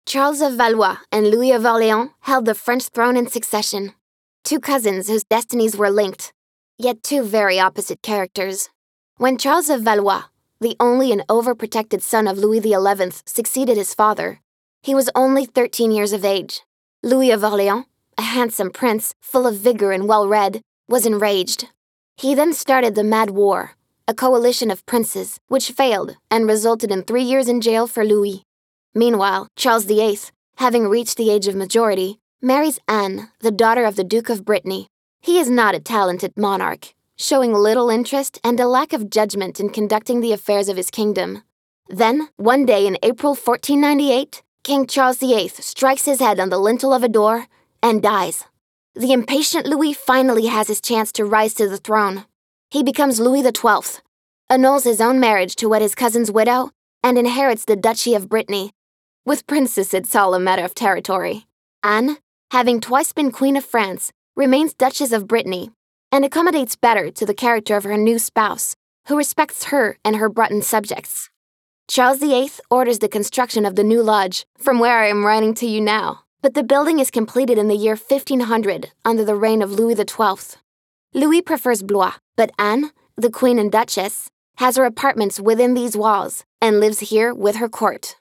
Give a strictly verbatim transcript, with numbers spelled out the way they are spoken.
Charles of Valois and Louis of Orléans held the French throne in succession. Two cousins whose destinies were linked, yet two very opposite characters. When Charles of Valois, the only and overprotected son of Louis the eleventh, succeeded his father, he was only thirteen years of age. Louis of Orléans, a handsome prince, full of vigor and well-read, was enraged. He then started the Mad War, a coalition of princes, which failed and resulted in three years in jail for Louis. Meanwhile, Charles the eighth, having reached the age of majority, marries Anne, the daughter of the Duke of Brittany. He is not a talented monarch, showing little interest and a lack of judgment in conducting the affairs of his kingdom. Then, one day in April fourteen ninety-eight, King Charles the eighth strikes his head on the lintel of a door and dies. The impatient Louis finally has his chance to rise to the throne. He becomes Louis the twelfth, annuls his own marriage to wed his cousin's widow, and inherits the Duchy of Brittany. With princes, it's all a matter of territory. Anne, having twice been Queen of France, remains Duchess of Brittany, and accommodates better to the character of her new spouse, who respects her and her Breton subjects. Charles the eighth orders the construction of the new lodge, from where I am writing to you now, but the building is completed in the year fifteen hundred under the reign of Louis the twelfth. Louis prefers Blois, but Anne, the Queen and Duchess, has her apartments within these walls and lives here with her court.